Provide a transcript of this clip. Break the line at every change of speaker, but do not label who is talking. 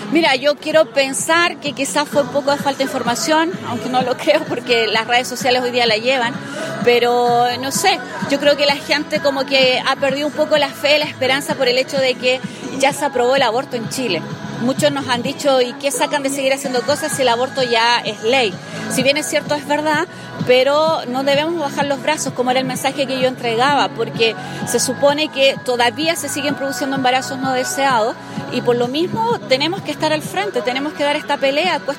Mira, yo quiero pensar que quizás fue un poco de falta de información, aunque no lo creo porque las redes sociales hoy día la llevan, pero no sé, yo creo que la gente como que ha perdido un poco la fe, la esperanza por el hecho de que ya se aprobó el aborto en Chile. Muchos nos han dicho, ¿y qué sacan de seguir haciendo cosas si el aborto ya es ley? Si bien es cierto, es verdad, pero no debemos bajar los brazos, como era el mensaje que yo entregaba, porque se supone que todavía se siguen produciendo embarazos no deseados y por lo mismo tenemos que estar al frente, tenemos que dar esta pelea,